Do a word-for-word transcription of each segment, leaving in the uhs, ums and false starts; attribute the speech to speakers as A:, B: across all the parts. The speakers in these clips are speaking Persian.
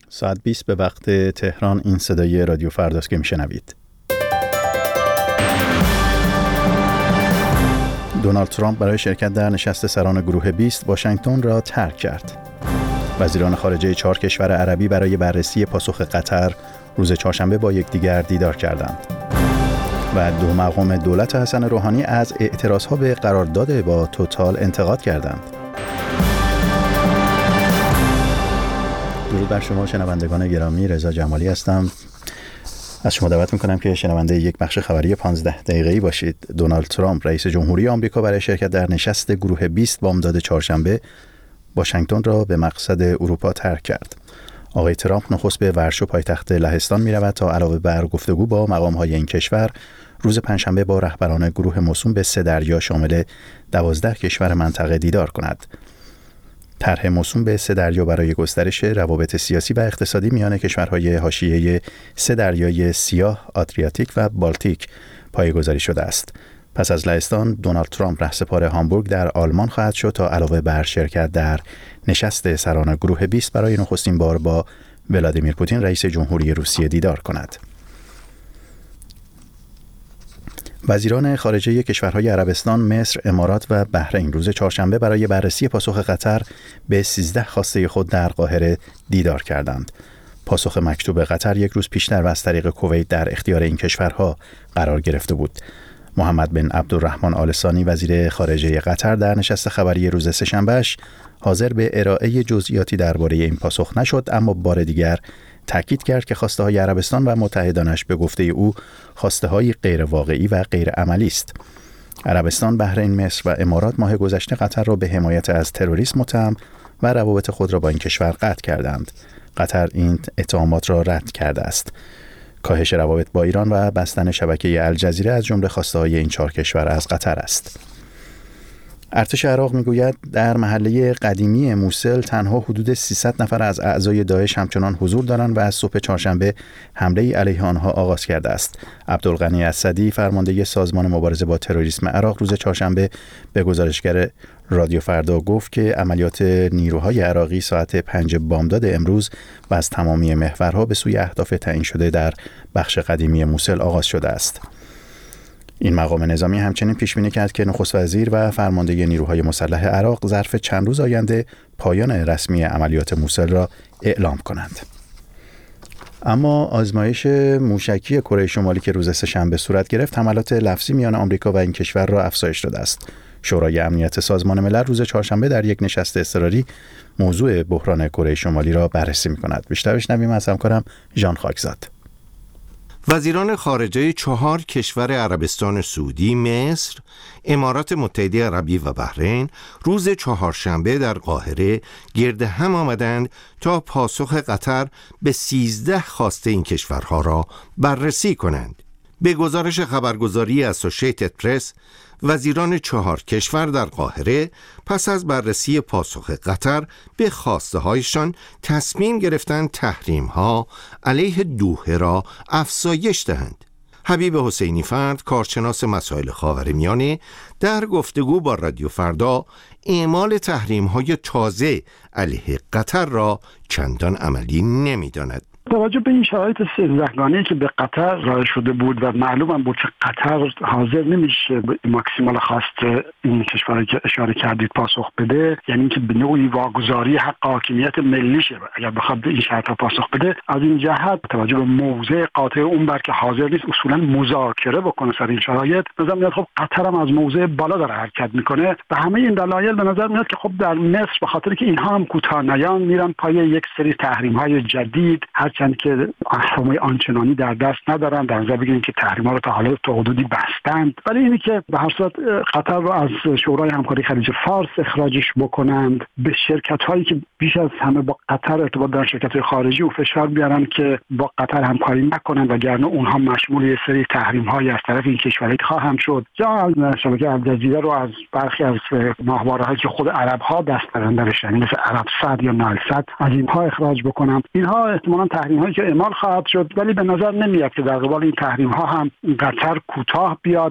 A: ساعت بیست به وقت تهران. این صدای رادیو فرداست که میشنوید. دونالد ترامپ برای شرکت در نشست سران گروه بیست واشنگتن را ترک کرد. وزیران خارجه چهار کشور عربی برای بررسی پاسخ قطر روز چهارشنبه با یکدیگر دیدار کردند. و دو مقام دولت حسن روحانی از اعتراضها به قرارداد با توتال انتقاد کردند. درود بر شما شنوندگان گرامی، رضا جمالی هستم. از شما دعوت میکنم که شنونده یک بخش خبری پانزده دقیقه‌ای باشید. دونالد ترامپ رئیس جمهوری آمریکا برای شرکت در نشست گروه بیست بامداد چهارشنبه واشنگتن را به مقصد اروپا ترک کرد. آقای ترامپ نخست به ورشو پایتخت لهستان می‌رود تا علاوه بر گفتگو با مقام‌های این کشور روز پنجشنبه با رهبران گروه موسوم به سه دریا شامل دوازده کشور منطقه دیدار کند. طرح موسوم به سه دریا برای گسترش روابط سیاسی و اقتصادی میان کشورهای حاشیه سه دریای سیاه، آدریاتیک و بالتیک پایه‌گذاری شده است. پس از لهستان، دونالد ترامپ رهسپار هامبورگ در آلمان خواهد شد تا علاوه بر شرکت در نشست سران گروه بیست برای نخستین بار با ولادیمیر پوتین رئیس جمهوری روسیه دیدار کند. وزیران خارجه کشورهای عربستان، مصر، امارات و بحرین روز چهارشنبه برای بررسی پاسخ قطر به سیزده خواسته خود در قاهره دیدار کردند. پاسخ مکتوب قطر یک روز پیشتر و از طریق کویت در اختیار این کشورها قرار گرفته بود. محمد بن عبدالرحمن آل ثانی وزیر خارجه قطر در نشست خبری روز سه‌شنبه‌اش حاضر به ارائه جزئیاتی درباره این پاسخ نشد، اما بار دیگر تاکید کرد که خواسته های عربستان و متحدانش به گفته او خواسته های غیر واقعی و غیر عملی است. عربستان، بحرین، مصر و امارات ماه گذشته قطر را به حمایت از تروریسم متهم و روابط خود را با این کشور قطع کردند. قطر این اتهامات را رد کرده است. کاهش روابط با ایران و بستن شبکه الجزیره از جمله خواسته های این چهار کشور از قطر است. ارتش عراق میگوید در محله قدیمی موصل تنها حدود سیصد نفر از اعضای داعش همچنان حضور دارند و از صبح چهارشنبه حمله علیه آنها آغاز کرده است. عبدالغنی اسدی، فرمانده سازمان مبارزه با تروریسم عراق، روز چهارشنبه به گزارشگر رادیو فردا گفت که عملیات نیروهای عراقی ساعت پنج بامداد امروز و از تمامی محورها به سوی اهداف تعیین شده در بخش قدیمی موصل آغاز شده است. این مقام نظامی همچنین پیش بینی کرد که نخست وزیر و فرمانده نیروهای مسلح عراق ظرف چند روز آینده پایان رسمی عملیات موصل را اعلام کنند. اما آزمایش موشکی کره شمالی که روز سه‌شنبه صورت گرفت، حملات لفظی میان آمریکا و این کشور را افزایش داده است. شورای امنیت سازمان ملل روز چهارشنبه در یک نشست اضطراری موضوع بحران کره شمالی را بررسی می‌کند. بیشتر بشنویم از همکارم ژان خاکزاد.
B: وزیران خارجه چهار کشور عربستان سعودی، مصر، امارات متحده عربی و بحرین روز چهارشنبه در قاهره گرد هم آمدند تا پاسخ قطر به سیزده خواسته این کشورها را بررسی کنند. به گزارش خبرگزاری اسوشیتد پرس، وزیران چهار کشور در قاهره پس از بررسی پاسخ قطر به خواسته هایشان تصمیم گرفتند تحریم ها علیه دوحه را افزایش دهند. حبیب حسینی فرد، کارشناس مسائل خاورمیانه، در گفتگو با رادیو فردا اعمال تحریم های تازه علیه قطر را چندان عملی نمی داند.
C: توجه به این شرایط سیزدهگانه‌ای که به قطر راه شده بود و معلوم هم بود که قطر حاضر نمیشه به ماکسیمال خواست این کشوری که اشاره کردید پاسخ بده، یعنی اینکه به نوعی واگذاری حق حاکمیت ملیشه اگر بخواد به این شرط‌ها پاسخ بده. از این جهت توجه به موضع قاطع اون بر که حاضر نیست اصولا مذاکره بکنه سر این شرایط، نظر میاد خب قطر هم از موضع بالا داره حرکت میکنه و همه این دلایل به نظر میاد که خب در مصر به خاطر که اینها هم کوتاه نیان میرن پای یک سری تحریم‌های جدید، چند که احکام آنچنانی در دست ندارن، در نظر بگیریم که تحریم‌ها رو تا حالا تا حدودی بستند، ولی اینی که به هر صورت قطر رو از شورای همکاری خلیج فارس اخراجش بکنند، به شرکت‌هایی که بیش از همه با قطر ارتباط دارن، شرکت‌های خارجی، و فشار بیارن که با قطر همکاری نکنن وگرنه اونها مشمول یه سری تحریم‌های از طرف این کشورها خواهند شد. جا از شبکه الجزیره رو از برخی از ماهواره‌هایی که خود عرب‌ها دست دارن درش، یعنی مثل عربسات یا نایلسات، از اینها اخراج بکنن. اینها احتمالاً تحریم‌هایی که اعمال خواهد شد، ولی به نظر نمیاد که در قبال این تحریم‌ها هم قطر کوتاه بیاد.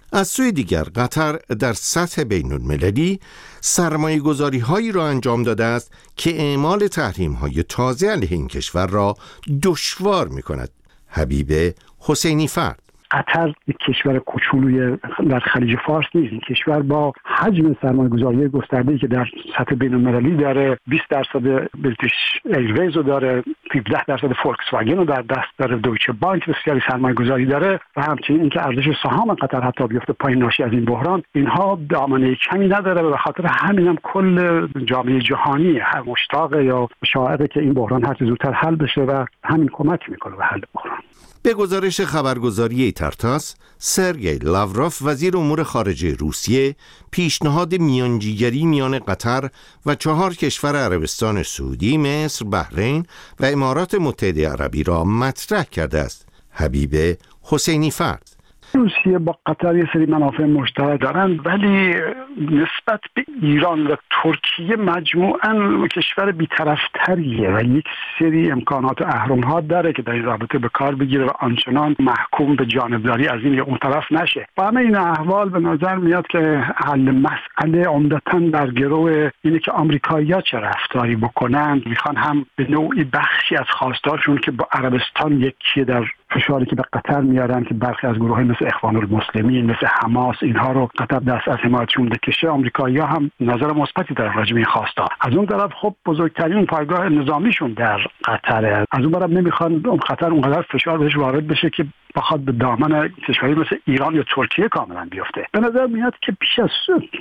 B: از سوی دیگر قطر در سطح بین المللی سرمایه گذاری هایی را انجام داده است که اعمال تحریم های تازه علیه این کشور را دشوار می کند. حبیب حسینی فرد:
C: قطر یک کشور کوچولوی در خلیج فارس نیست. این کشور با حجم سرمایه‌گذاری گسترده‌ای که در سطح بین‌المللی داره، بیست درصد بریتیش ایرویز رو داره، هفده درصد فولکس واگن رو در دست داره، دویچه بانک بسیاری سرمایه‌گذاری داره و همچنین اینکه ارزش سهام قطر حتی بیفته پایین ناشی از این بحران، اینها دامنه کمی نداره و به خاطر همین هم کل جامعه جهانی هر مشتاق یا شائعه که این بحران هر چه زودتر حل بشه و همین کمک میکنه به حل بحران.
B: به گزارش خبرگزاری ترتاس، سرگئی لاوروف وزیر امور خارجه روسیه پیشنهاد میانجیگری میان قطر و چهار کشور عربستان سعودی، مصر، بحرین و امارات متحده عربی را مطرح کرده است. حبیب حسینی فرد:
C: روسیه با قطر یه سری منافع مشترک دارن، ولی نسبت به ایران و ترکیه مجموعاً کشور بی‌طرف‌تریه و یک سری امکانات و اهرم‌ها داره که در این رابطه به کار بگیره و آنچنان محکوم به جانبداری از این یا اون طرف نشه. با همه این احوال به نظر میاد که حل مسئله عمدتاً در گرو اینه که آمریکایی‌ها چه رفتاری بکنن. میخوان هم به نوعی بخشی از خواستارشون که با عربستان یکی در فشاری که به قطر میارن که برخی از گروه‌های مثل اخوان المسلمین، مثل حماس، اینها رو قطر دست از حمایتشون بکشه. آمریکایی‌ها هم نظر مثبتی دارن راجع به این خواستا. از اون طرف خب بزرگترین پایگاه نظامیشون در قطره. از اون طرف نمیخوان اون قطر اونقدر فشار بهش وارد بشه که بخواد به دامن کشوری مثل ایران یا ترکیه کاملا بیفته. به نظر میاد که پیش از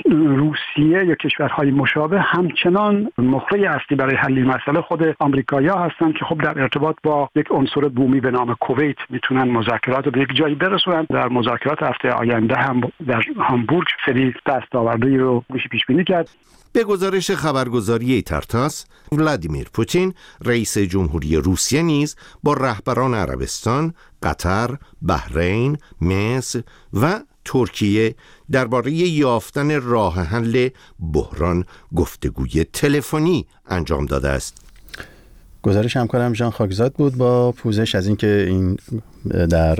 C: روسیه یا کشورهای مشابه همچنان مخرج اصلی برای حل این مسئله خود آمریکایی‌ها هستن که خب در ارتباط با یک عنصر بومی به نام کویت میتونن مذاکرات رو به یک جایی برسونن. در مذاکرات هفته آینده هم در هامبورگ سری دستاوردی رو میشه پیش بینی کرد.
B: به گزارش خبرگزاری ترتاس، ولادیمیر پوتین رئیس جمهوری روسیه نیز با رهبران عربستان، قطر، بحرین، مصر و ترکیه درباره یافتن راه حل بحران گفتگوی تلفنی انجام داده است.
A: گزارش همکارم ژان خاکزاد بود با پوزش از اینکه این در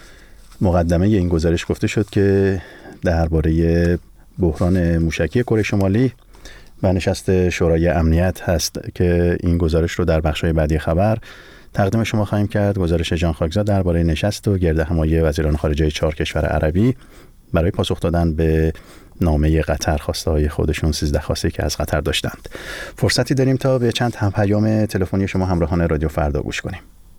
A: مقدمه این گزارش گفته شد که درباره بحران موشکی کره شمالی و نشست شورای امنیت هست که این گزارش رو در بخش‌های بعدی خبر تقدیم شما خواهیم کرد. گزارش ژان خاکزاد درباره نشست و گردهمایی وزیران خارجه چهار کشور عربی برای پاسخ دادن به نامه قطر، خواسته‌های خودشون سیزده خواسته که از قطر داشتند. فرصتی داریم تا به چند هم پیام تلفنی شما همراهان رادیو فردا گوش کنیم.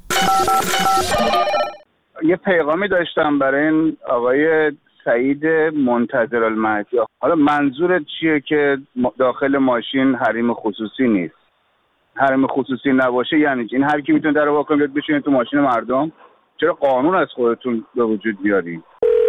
D: یه پیغامی داشتم برای این آقای سعید منتظرالمهدی. حالا منظورت چیه که داخل ماشین حریم خصوصی نیست؟ حریم خصوصی نباشه یعنی این هر کی میتونه در واقع بیاد بشینه تو ماشین مردم؟ چرا قانون از خودتون به وجود بیارین؟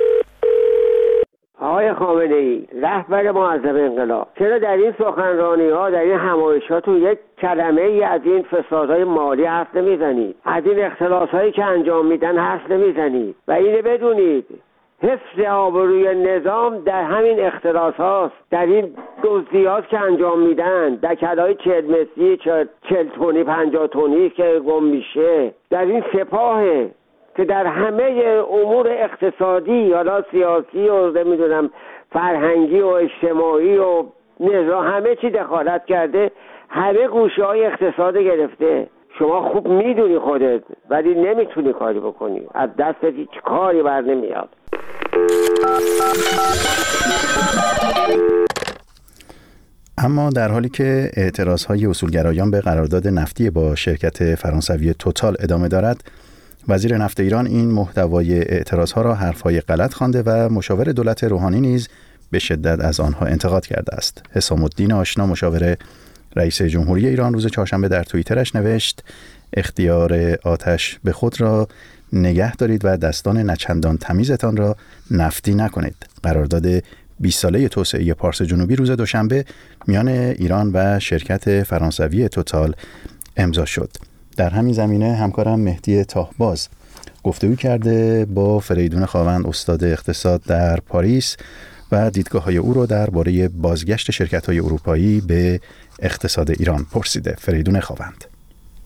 E: آقای خامنه‌ای، رهبر معظم انقلاب، چرا در این سخنرانی‌ها، در این حمایشاتون یک کلمه ای از این فسادهای مالی حرف نمیزنید؟ از این اختلاس‌هایی که انجام میدن حرف نمیزنید؟ و اینو بدونید حفظ آبروی نظام در همین اختلاس هاست، در این دزدی هاست که انجام میدن، در کلای چهل متری چهل تونی پنجاه تونی که گم میشه، در این سپاهه که در همه امور اقتصادی حالا سیاسی و نمیدونم فرهنگی و اجتماعی و نظام همه چی دخالت کرده، همه گوشه های اقتصاد گرفته. شما خوب میدونی خودت ولی نمیتونی کاری بکنی، از دستت هیچ کاری بر نمیاد.
A: اما در حالی که اعتراضهای اصولگرایان به قرارداد نفتی با شرکت فرانسوی توتال ادامه دارد، وزیر نفت ایران این محتوای اعتراضها را حرفهای غلط خوانده و مشاور دولت روحانی نیز به شدت از آنها انتقاد کرده است. حسام الدین آشنا، مشاور رئیس جمهوری ایران، روز چهارشنبه در توییترش نوشت: اختیار آتش به خود را نگه دارید و دستان نچندان تمیزتان را نفتی نکنید. قرارداد بیست ساله توسعه پارس جنوبی روز دوشنبه میان ایران و شرکت فرانسوی توتال امضا شد. در همین زمینه همکارم مهدی تاهباز گفتگو کرده با فریدون خاوند، استاد اقتصاد در پاریس، و دیدگاه‌های او را درباره بازگشت شرکت‌های اروپایی به اقتصاد ایران پرسیده. فریدون خاوند: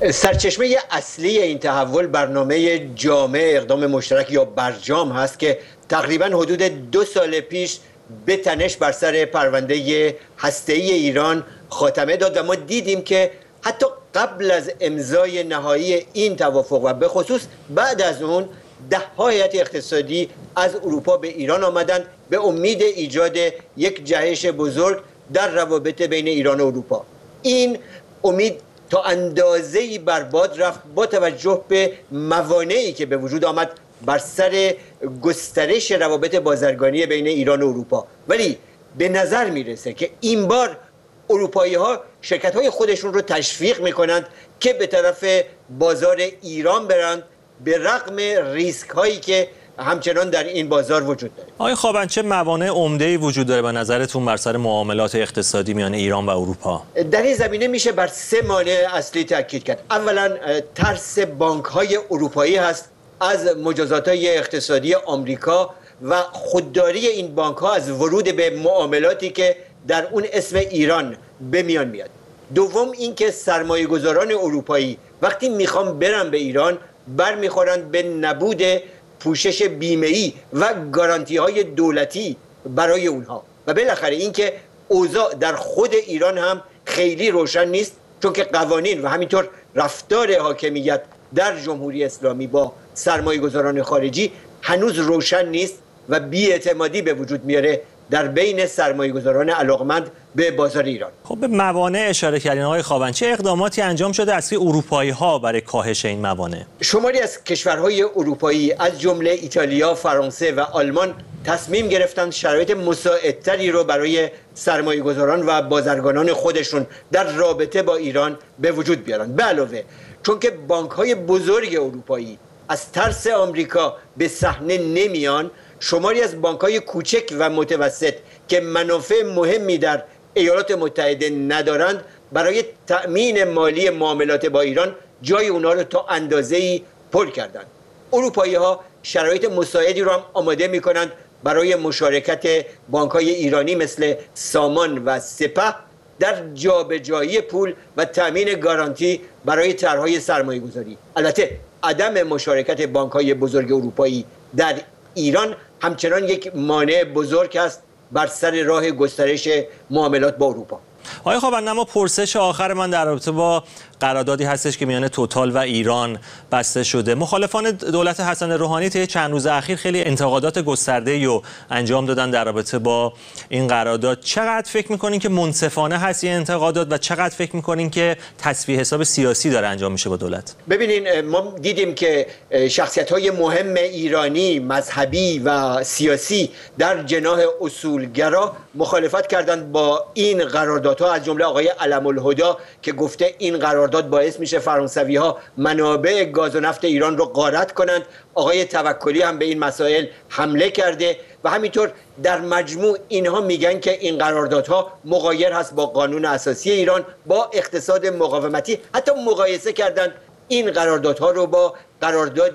F: سرچشمه اصلی این تحول برنامه جامع اقدام مشترک یا برجام هست که تقریبا حدود دو سال پیش به تنش بر سر پرونده هسته‌ای ایران خاتمه داد و ما دیدیم که حتی قبل از امضای نهایی این توافق و به خصوص بعد از اون ده ها هیئت اقتصادی از اروپا به ایران آمدند به امید ایجاد یک جهش بزرگ در روابط بین ایران و اروپا. این امید تا اندازه‌ای برباد رفت با توجه به موانعی که به وجود آمد بر سر گسترش روابط بازرگانی بین ایران و اروپا. ولی به نظر میرسه که این بار اروپایی ها شرکت های خودشون رو تشویق میکنند که به طرف بازار ایران برند به رغم ریسک هایی که همچنان در این بازار وجود داره.
G: آقای خوابند چه موانع عمده‌ای وجود داره به نظرتون بر سر معاملات اقتصادی میان ایران و اروپا؟
F: در این زمینه میشه بر سه مانع اصلی تاکید کرد. اولا ترس بانک های اروپایی هست از مجازات های اقتصادی آمریکا و خودداری این بانک ها از ورود به معاملاتی که در اون اسم ایران به میان میاد. دوم اینکه سرمایه گذاران اروپایی وقتی میخوان برن به ایران برمیخورند به نبود پوشش بیمه‌ای و گارانتی های دولتی برای اونها و بالاخره اینکه اوضاع در خود ایران هم خیلی روشن نیست، چون که قوانین و همینطور رفتار حاکمیت در جمهوری اسلامی با سرمایه گذاران خارجی هنوز روشن نیست و بی‌اعتمادی به وجود میاره در بین سرمایه گذاران علاقمند به بازار ایران.
G: خب به موانع اشاره کردین آقای خوابند، چه اقداماتی انجام شده از سوی اروپایی ها برای کاهش این موانع؟
F: شماری از کشورهای اروپایی از جمله ایتالیا، فرانسه و آلمان تصمیم گرفتند شرایط مساعدتری رو برای سرمایه گذاران و بازرگانان خودشون در رابطه با ایران به وجود بیارن. به علاوه چون که بانک‌های بزرگ اروپایی از ترس آمریکا به صحنه نمیان، شماری از بانک‌های کوچک و متوسط که منافع مهمی در ایالات متحده ندارند برای تأمین مالی معاملات با ایران جای اونا رو تا اندازه‌ای پر کردند. اروپایی‌ها شرایط مساعدی رو هم آماده می‌کنند برای مشارکت بانک‌های ایرانی مثل سامان و سپه در جابجایی پول و تأمین گارانتی برای طرح‌های سرمایه‌گذاری. البته عدم مشارکت بانک‌های بزرگ اروپایی در ایران همچنان یک مانع بزرگ است بر سر راه گسترش معاملات با اروپا.
G: آقای خوابند، اما پرسش آخر من در رابطه با قراردادی هستش که میان توتال و ایران بسته شده. مخالفان دولت حسن روحانی طی چند روز اخیر خیلی انتقادات گسترده‌ای رو انجام دادن در رابطه با این قرارداد. چقدر فکر می‌کنین که منصفانه هست این انتقادات و چقدر فکر می‌کنین که تصفیه حساب سیاسی داره انجام میشه با دولت؟
F: ببینین، ما دیدیم که شخصیت‌های مهم ایرانی، مذهبی و سیاسی در جناح اصولگرا مخالفت کردند با این قراردادها، از جمله آقای علم الهدی که گفته این قرارداد باعث میشه فرانسوی‌ها منابع گاز و نفت ایران رو غارت کنند. آقای توکلی هم به این مسائل حمله کرده و همینطور در مجموع اینها میگن که این قراردادها مغایر هست با قانون اساسی ایران، با اقتصاد مقاومتی. حتی مقایسه کردند این قراردادها رو با قرارداد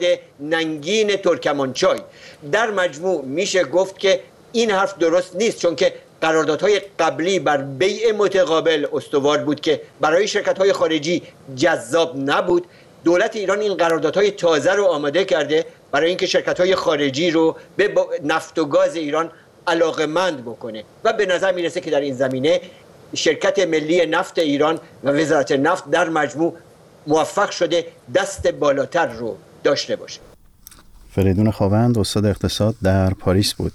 F: ننگین ترکمانچای. در مجموع میشه گفت که این حرف درست نیست، چون که قراردادهای قبلی بر بیع متقابل استوار بود که برای شرکت‌های خارجی جذاب نبود. دولت ایران این قراردادهای تازه رو آماده کرده برای اینکه شرکت‌های خارجی رو به نفت و گاز ایران علاقه‌مند بکنه و به نظر میرسه که در این زمینه شرکت ملی نفت ایران و وزارت نفت در مجموع موفق شده دست بالاتر رو داشته باشه.
A: فریدون خوابند استاد اقتصاد در پاریس بود.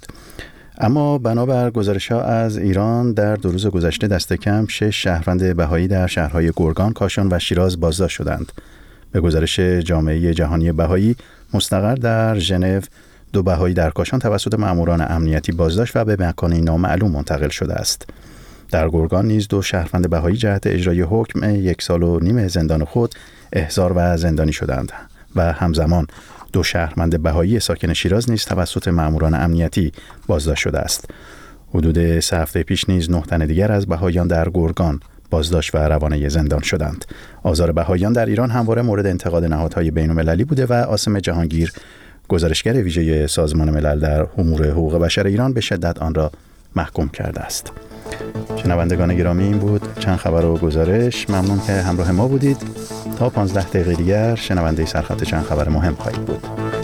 A: اما بنابر گزارش‌ها از ایران در دو روز گذشته دست کم شش شهروند بهایی در شهرهای گرگان، کاشان و شیراز بازداشت شدند. به گزارش جامعه جهانی بهایی مستقر در ژنو، دو بهایی در کاشان توسط ماموران امنیتی بازداشت و به مکانی نامعلوم منتقل شده است. در گرگان نیز دو شهروند بهایی جهت اجرای حکم یک سال و نیم زندان خود احضار و زندانی شدند و همزمان دو شهروند بهایی ساکن شیراز نیز توسط ماموران امنیتی بازداشت شده است. حدود سه هفته پیش نیز نه تن دیگر از بهاییان در گرگان بازداشت و روانه زندان شدند. آزار بهاییان در ایران همواره مورد انتقاد نهادهای بین‌المللی بوده و عاصم جهانگیر، گزارشگر ویژه سازمان ملل در امور حقوق بشر ایران، به شدت آن را محکوم کرده است. شنوندگان گرامی، این بود چند خبر و گزارش. ممنون که همراه ما بودید. تا تا پانزده دقیقه دیگر شنونده سرخط چند خبر مهم خواهید بود.